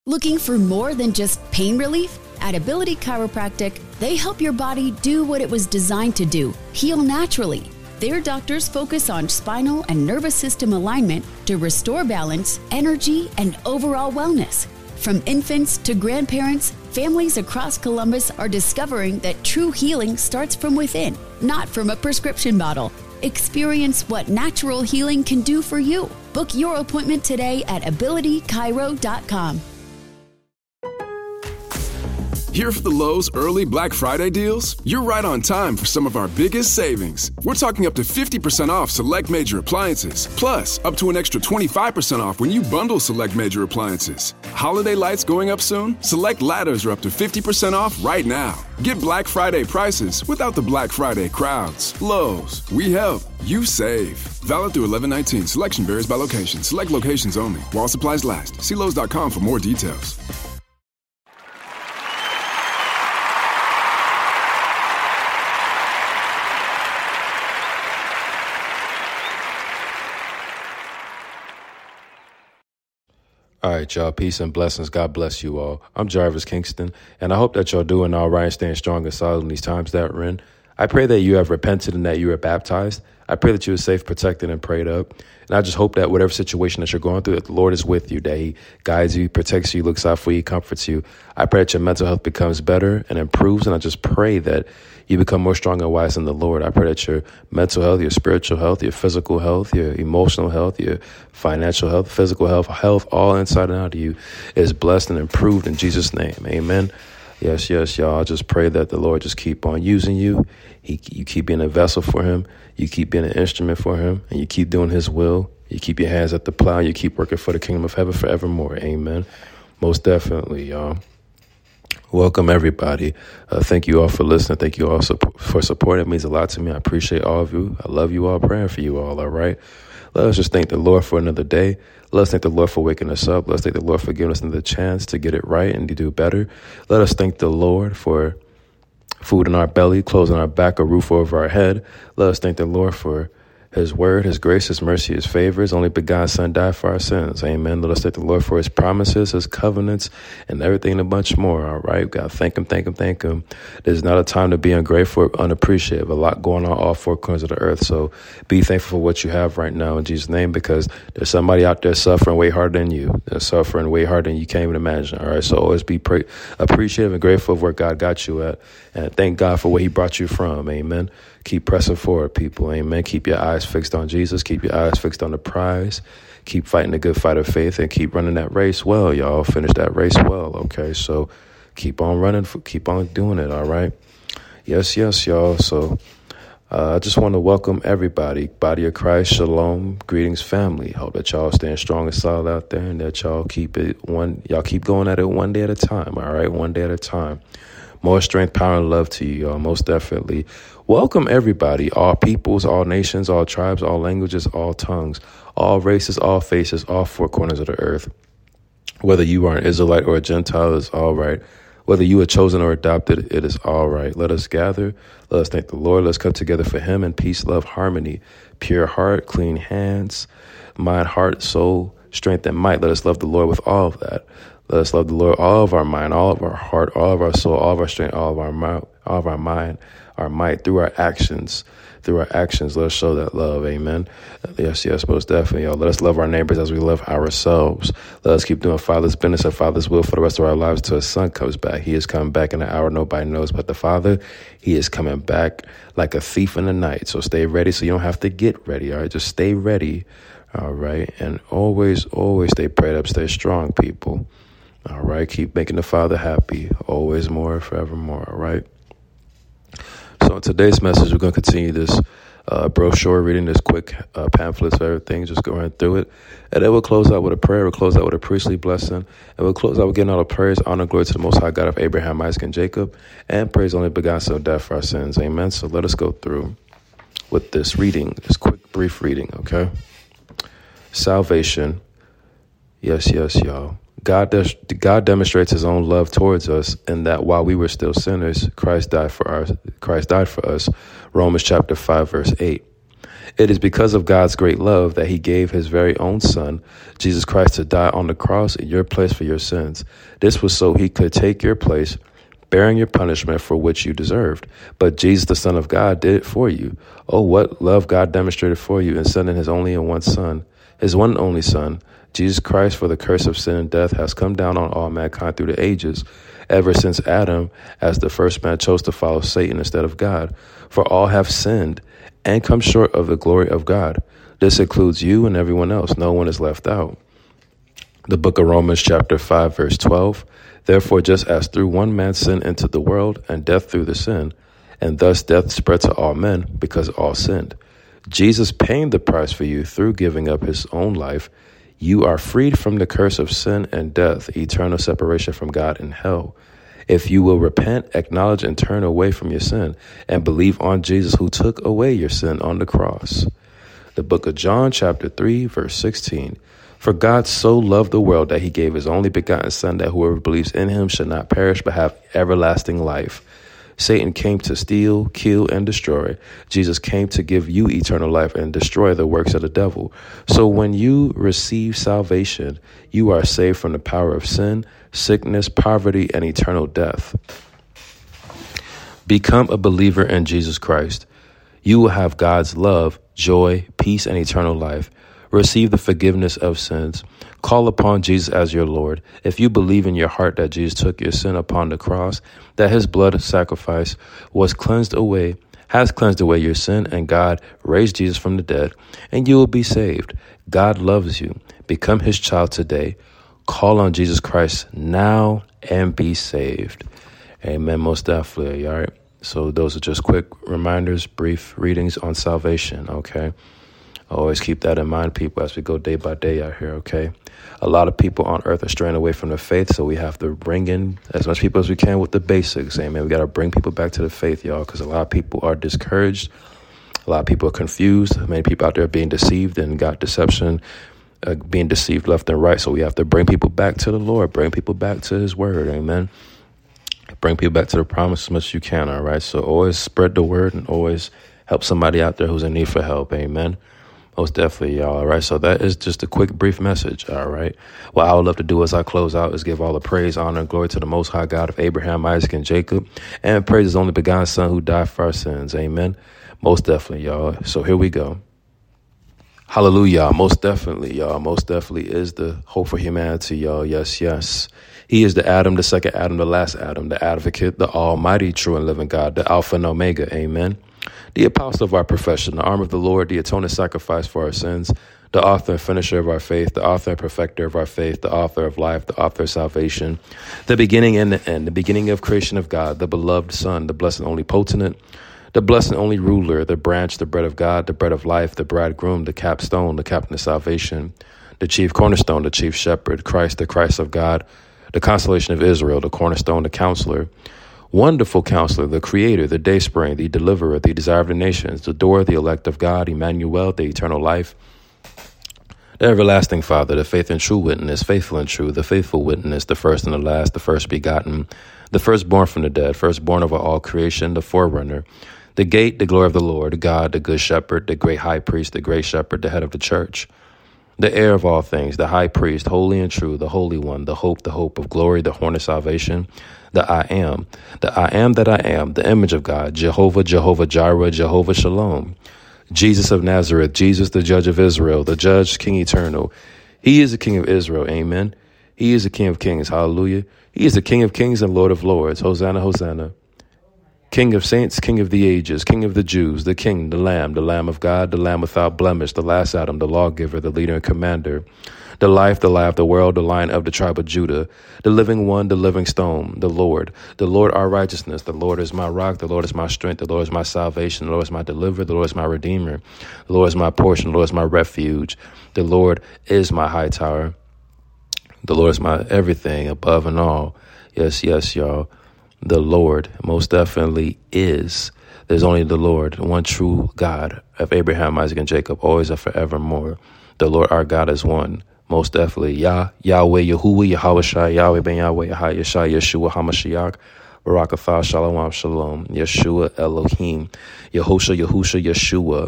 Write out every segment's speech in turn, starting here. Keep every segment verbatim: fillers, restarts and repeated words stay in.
Looking for more than just pain relief? At Ability Chiropractic, they help your body do what it was designed to do, heal naturally. Their doctors focus on spinal and nervous system alignment to restore balance, energy, and overall wellness. From infants to grandparents, families across Columbus are discovering that true healing starts from within, not from a prescription bottle. Experience what natural healing can do for you. Book your appointment today at ability chiro dot com. Here for the Lowe's early Black Friday deals? You're right on time for some of our biggest savings. We're talking up to fifty percent off select major appliances, plus up to an extra twenty-five percent off when you bundle select major appliances. Holiday lights going up soon? Select ladders are up to fifty percent off right now. Get Black Friday prices without the Black Friday crowds. Lowe's, we help, you save. Valid through eleven nineteen. Selection varies by location. Select locations only. While supplies last. See Lowe's dot com for more details. All right, y'all. Peace and blessings. God bless you all. I'm Jarvis Kingston, and I hope that y'all doing all right and staying strong and solid in these times that we're in. I pray that you have repented and that you are baptized. I pray that you are safe, protected, and prayed up. And I just hope that whatever situation that you're going through, that the Lord is with you, that he guides you, protects you, looks out for you, comforts you. I pray that your mental health becomes better and improves, and I just pray that you become more strong and wise in the Lord. I pray that your mental health, your spiritual health, your physical health, your emotional health, your financial health, physical health, health, all inside and out of you is blessed and improved in Jesus' name. Amen. Yes, yes, y'all. I just pray that the Lord just keep on using you. He, you keep being a vessel for him. You keep being an instrument for him, and you keep doing his will. You keep your hands at the plow. You keep working for the kingdom of heaven forevermore. Amen. Most definitely, y'all. Welcome, everybody. Uh, thank you all for listening. Thank you all support, for support. It means a lot to me. I appreciate all of you. I love you all, praying for you all, all right? Let us just thank the Lord for another day. Let us thank the Lord for waking us up. Let us thank the Lord for giving us another chance to get it right and to do better. Let us thank the Lord for food in our belly, clothes on our back, a roof over our head. Let us thank the Lord for his word, his grace, his mercy, his favor. His only begotten son died for our sins. Amen. Let us thank the Lord for his promises, his covenants, and everything and a bunch more. All right. We got to thank him, thank him, thank him. There's not a time to be ungrateful or unappreciative. A lot going on all four corners of the earth. So be thankful for what you have right now in Jesus' name, because there's somebody out there suffering way harder than you. They're suffering way harder than you can't even imagine. All right. So always be pre- appreciative and grateful of where God got you at. And thank God for where he brought you from. Amen. Keep pressing forward, people. Amen. Keep your eyes fixed on Jesus. Keep your eyes fixed on the prize. Keep fighting the good fight of faith and keep running that race well, y'all. Finish that race well, okay? So keep on running. Keep on doing it, all right? Yes, yes, y'all. So uh, I just want to welcome everybody. Body of Christ, shalom, greetings, family. Hope that y'all staying strong and solid out there and that y'all keep it one. Y'all keep going at it one day at a time, all right? One day at a time. More strength, power, and love to you, y'all, most definitely. Welcome, everybody, all peoples, all nations, all tribes, all languages, all tongues, all races, all faces, all four corners of the earth. Whether you are an Israelite or a Gentile, it's all right. Whether you are chosen or adopted, it is all right. Let us gather. Let us thank the Lord. Let's come together for him in peace, love, harmony, pure heart, clean hands, mind, heart, soul, strength, and might. Let us love the Lord with all of that. Let us love the Lord, all of our mind, all of our heart, all of our soul, all of our strength, all of our mind, all of our mind, our might, through our actions. Through our actions, let us show that love. Amen. Yes, yes, most definitely. Y'all. Let us love our neighbors as we love ourselves. Let us keep doing Father's business and Father's will for the rest of our lives until his son comes back. He is coming back in an hour nobody knows but the Father. He is coming back like a thief in the night. So stay ready so you don't have to get ready. All right, just stay ready. All right, and always, always stay prayed up, stay strong, people. All right, keep making the Father happy, always more, forevermore, all right? So in today's message, we're going to continue this uh, brochure, reading this quick uh, pamphlets of everything, just going through it. And then we'll close out with a prayer, we'll close out with a priestly blessing, and we'll close out with getting all the praise, honor, glory to the Most High God of Abraham, Isaac, and Jacob, and praise only begotten Son of death for our sins, amen? So let us go through with this reading, this quick, brief reading, okay? Salvation, yes, yes, y'all. God, does, God demonstrates his own love towards us in that while we were still sinners, Christ died for our, Christ died for us. Romans chapter five, verse eight. It is because of God's great love that he gave his very own son, Jesus Christ, to die on the cross in your place for your sins. This was so he could take your place, bearing your punishment for which you deserved. But Jesus, the Son of God, did it for you. Oh, what love God demonstrated for you in sending his only and one son, his one and only son, Jesus Christ, for the curse of sin and death has come down on all mankind through the ages, ever since Adam, as the first man, chose to follow Satan instead of God. For all have sinned and come short of the glory of God. This includes you and everyone else. No one is left out. The book of Romans chapter five, verse twelve. Therefore, just as through one man sin entered the world, and death through the sin, and thus death spread to all men because all sinned. Jesus paying the price for you through giving up his own life, you are freed from the curse of sin and death, eternal separation from God in hell. If you will repent, acknowledge, and turn away from your sin, and believe on Jesus who took away your sin on the cross. The book of John chapter three, verse sixteen. For God so loved the world that he gave his only begotten Son, that whoever believes in him should not perish but have everlasting life. Satan came to steal, kill, and destroy. Jesus came to give you eternal life and destroy the works of the devil. So when you receive salvation, you are saved from the power of sin, sickness, poverty, and eternal death. Become a believer in Jesus Christ. You will have God's love, joy, peace, and eternal life. Receive the forgiveness of sins. Call upon Jesus as your Lord. If you believe in your heart that Jesus took your sin upon the cross, that his blood sacrifice was cleansed away, has cleansed away your sin, and God raised Jesus from the dead, and you will be saved. God loves you. Become his child today. Call on Jesus Christ now and be saved. Amen. Most definitely. All right. So those are just quick reminders, brief readings on salvation. Okay. Always keep that in mind, people, as we go day by day out here, okay? A lot of people on earth are straying away from the faith, so we have to bring in as much people as we can with the basics. Amen. We got to bring people back to the faith, y'all, because a lot of people are discouraged. A lot of people are confused. Many people out there are being deceived and got deception, uh, being deceived left and right. So we have to bring people back to the Lord, bring people back to his word. Amen. Bring people back to the promise as much as you can, all right? So always spread the word and always help somebody out there who's in need for help. Amen. Most definitely, y'all. All right. So that is just a quick, brief message. All right. What I would love to do as I close out is give all the praise, honor, and glory to the Most High God of Abraham, Isaac, and Jacob, and praise his only begotten Son who died for our sins. Amen. Most definitely, y'all. So here we go. Hallelujah. Most definitely, y'all. Most definitely is the hope for humanity, y'all. Yes, yes. He is the Adam, the second Adam, the last Adam, the advocate, the almighty, true and living God, the Alpha and Omega. Amen. The apostle of our profession, the arm of the Lord, the atoning sacrifice for our sins, the author and finisher of our faith, the author and perfecter of our faith, the author of life, the author of salvation, the beginning and the end, the beginning of creation of God, the beloved Son, the blessed and only potentate, the blessed and only ruler, the branch, the bread of God, the bread of life, the bridegroom, the capstone, the captain of salvation, the chief cornerstone, the chief shepherd, Christ, the Christ of God, the consolation of Israel, the cornerstone, the counselor, wonderful counselor, the creator, the dayspring, the deliverer, the desire of the nations, the door, the elect of God, Emmanuel, the eternal life, the everlasting Father, the faith and true witness, faithful and true, the faithful witness, the first and the last, the first begotten, the firstborn from the dead, firstborn over all creation, the forerunner, the gate, the glory of the Lord, God, the good shepherd, the great high priest, the great shepherd, the head of the church, the heir of all things, the high priest, holy and true, the holy one, the hope, the hope of glory, the horn of salvation, the I am, the I am that I am, the image of God, Jehovah, Jehovah Jireh, Jehovah Shalom, Jesus of Nazareth, Jesus, the judge of Israel, the judge, King eternal. He is the King of Israel. Amen. He is the King of kings. Hallelujah. He is the King of kings and Lord of lords. Hosanna, Hosanna. King of saints, King of the ages, King of the Jews, the King, the Lamb, the Lamb of God, the Lamb without blemish, the last Adam, the lawgiver, the leader and commander, the life, the light of the world, the Lion of the tribe of Judah, the living one, the living stone, the Lord, the Lord our righteousness, the Lord is my rock, the Lord is my strength, the Lord is my salvation, the Lord is my deliverer, the Lord is my redeemer, the Lord is my portion, the Lord is my refuge, the Lord is my high tower, the Lord is my everything above and all. Yes, yes, y'all. The Lord most definitely is. There's only the Lord, one true God of Abraham, Isaac, and Jacob, always and forevermore. The Lord our God is one. Most definitely. Yah, Yahweh, Yahuwah, Yahweh Shai, Yahweh Ben Yahweh, Yahweh Yeshai, Yeshua, HaMashiach, Barakatah, Shalom, Shalom, Yeshua, Elohim, Yehosha, Yahusha, Yeshua,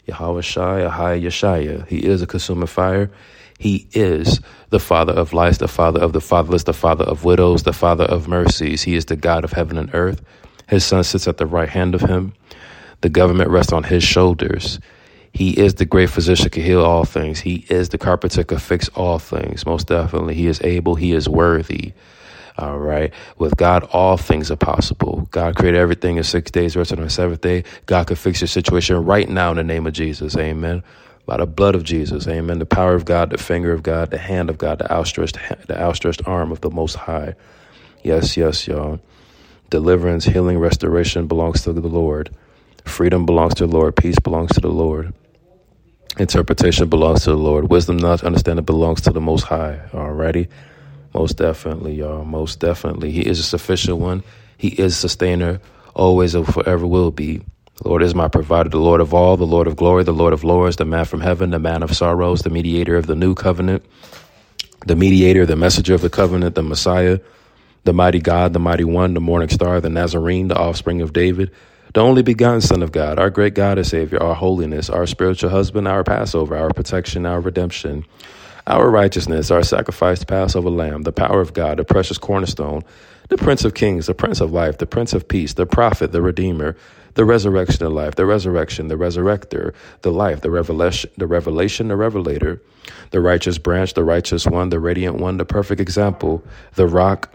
Yahweh Shai, Ahai Yeshaya. He is a consuming fire. He is the Father of lights, the Father of the fatherless, the Father of widows, the Father of mercies. He is the God of heaven and earth. His Son sits at the right hand of him. The government rests on his shoulders. He is the great physician, can heal all things. He is the carpenter, can fix all things. Most definitely. He is able. He is worthy. All right. With God, all things are possible. God created everything in six days, rested on the seventh day. God can fix your situation right now in the name of Jesus. Amen. By the blood of Jesus. Amen. The power of God, the finger of God, the hand of God, the outstretched, the outstretched arm of the Most High. Yes, yes, y'all. Deliverance, healing, restoration belongs to the Lord. Freedom belongs to the Lord. Peace belongs to the Lord. Interpretation belongs to the Lord. Wisdom, knowledge, understanding belongs to the Most High. Alrighty? Most definitely, y'all. Most definitely. He is a sufficient one. He is sustainer, always and forever will be. The Lord is my provider, the Lord of all, the Lord of glory, the Lord of lords, the man from heaven, the man of sorrows, the mediator of the new covenant, the mediator, the messenger of the covenant, the Messiah, the mighty God, the mighty one, the morning star, the Nazarene, the offspring of David, the only begotten Son of God, our great God and Savior, our holiness, our spiritual husband, our Passover, our protection, our redemption, our righteousness, our sacrificed Passover lamb, the power of God, the precious cornerstone, the Prince of Kings, the Prince of Life, the Prince of Peace, the prophet, the Redeemer, the resurrection of life, the resurrection, the resurrector, the life, the revelation, the revelation, the revelator, the righteous branch, the righteous one, the radiant one, the perfect example, the rock,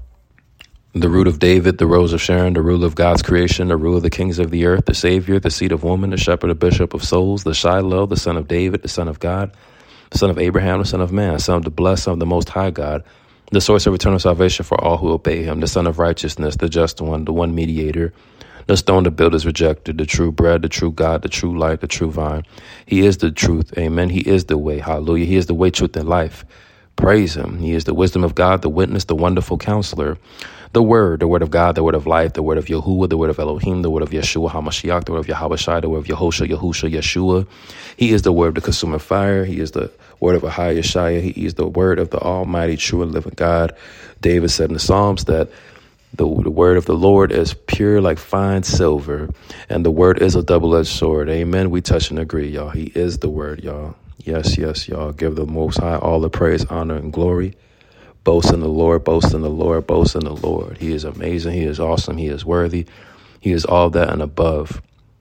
the root of David, the rose of Sharon, the rule of God's creation, the rule of the kings of the earth, the Savior, the seed of woman, the shepherd, the bishop of souls, the Shiloh, the son of David, the son of God, the son of Abraham, the son of man, son of the blessed, son of the most high God, the source of eternal salvation for all who obey him, the son of righteousness, the just one, the one mediator, the stone the builders rejected, the true bread, the true God, the true light, the true vine. He is the truth. Amen. He is the way. Hallelujah. He is the way, truth, and life. Praise him. He is the wisdom of God, the witness, the wonderful counselor, the word, the word of God, the word of life, the word of Yahuwah, the word of Elohim, the word of Yeshua HaMashiach, the word of Yahweh Shai, the word of Yehosha, Yahusha, Yeshua. He is the word of the consuming fire. He is the word of Ahai Yeshaya. He is the word of the almighty, true, and living God. David said in the Psalms that the, the word of the Lord is pure like fine silver, and the word is a double-edged sword. Amen. We touch and agree, y'all. He is the word, y'all. Yes, yes, y'all. Give the Most High all the praise, honor, and glory. Boast in the Lord, boast in the Lord, boast in the Lord. He is amazing. He is awesome. He is worthy. He is all that and above.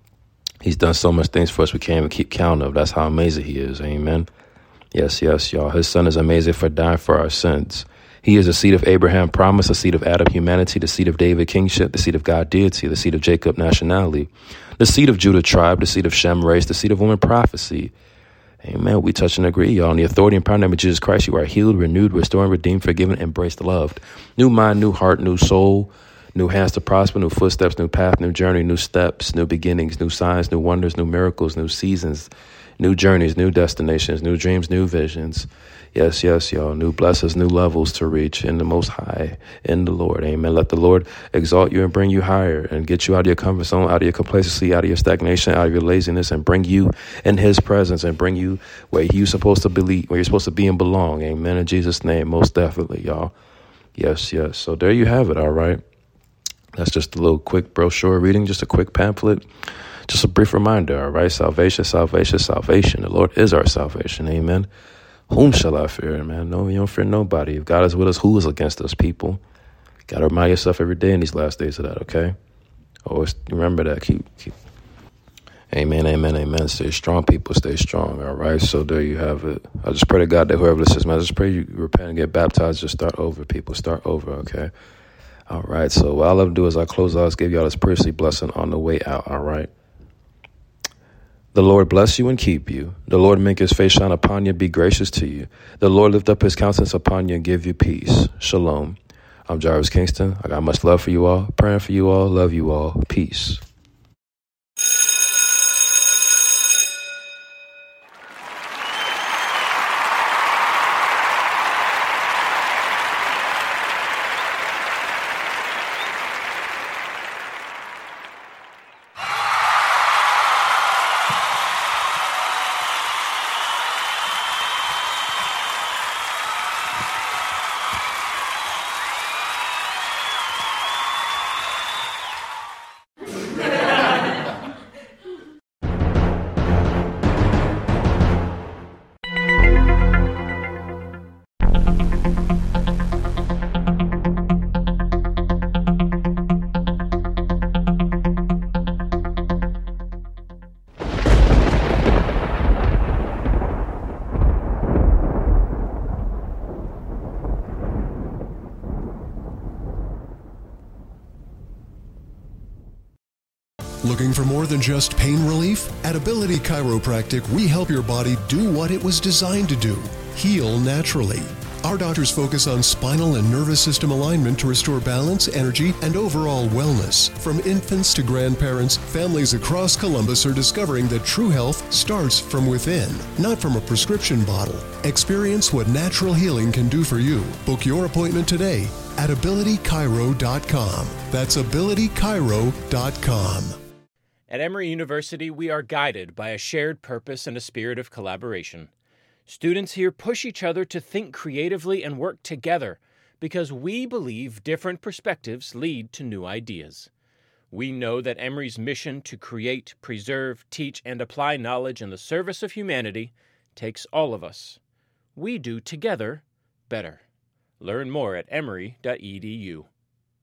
He's done so much things for us we can't even keep count of. That's how amazing he is. Amen. Yes, yes, y'all. His son is amazing for dying for our sins. He is the seed of Abraham promise, the seed of Adam humanity, the seed of David kingship, the seed of God deity, the seed of Jacob nationality, the seed of Judah tribe, the seed of Shem race, the seed of woman prophecy. Amen. We touch and agree, y'all. In the authority and power name of Jesus Christ, you are healed, renewed, restored, redeemed, forgiven, embraced, loved. New mind, new heart, new soul, new hands to prosper, new footsteps, new path, new journey, new steps, new beginnings, new signs, new wonders, new miracles, new seasons, new journeys, new destinations, new dreams, new visions. Yes, yes, y'all. New blessings, new levels to reach in the Most High, in the Lord. Amen. Let the Lord exalt you and bring you higher and get you out of your comfort zone, out of your complacency, out of your stagnation, out of your laziness, and bring you in his presence and bring you where you're supposed to believe, where you're supposed to be and belong. Amen. In Jesus' name, most definitely, y'all. Yes, yes. So there you have it. All right. That's just a little quick brochure reading, just a quick pamphlet, just a brief reminder. All right. Salvation, salvation, salvation. The Lord is our salvation. Amen. Whom shall I fear, man? No, you don't fear nobody. If God is with us, who is against us, people? Got to remind yourself every day in these last days of that, okay? Always remember that. Keep, keep. Amen, amen, amen. Stay strong, people. Stay strong, all right? So there you have it. I just pray to God that whoever listens, man, I just pray you repent and get baptized. Just start over, people. Start over, okay? All right, so what I love to do is I close out, give y'all this priestly blessing on the way out, all right? The Lord bless you and keep you. The Lord make his face shine upon you, be gracious to you. The Lord lift up his countenance upon you and give you peace. Shalom. I'm Jarvis Kingston. I got much love for you all, praying for you all, love you all. Peace. Looking for more than just pain relief? At Ability Chiropractic, we help your body do what it was designed to do, heal naturally. Our doctors focus on spinal and nervous system alignment to restore balance, energy, and overall wellness. From infants to grandparents, families across Columbus are discovering that true health starts from within, not from a prescription bottle. Experience what natural healing can do for you. Book your appointment today at ability chiro dot com. That's ability chiro dot com. At Emory University, we are guided by a shared purpose and a spirit of collaboration. Students here push each other to think creatively and work together because we believe different perspectives lead to new ideas. We know that Emory's mission to create, preserve, teach, and apply knowledge in the service of humanity takes all of us. We do together better. Learn more at emory dot e d u.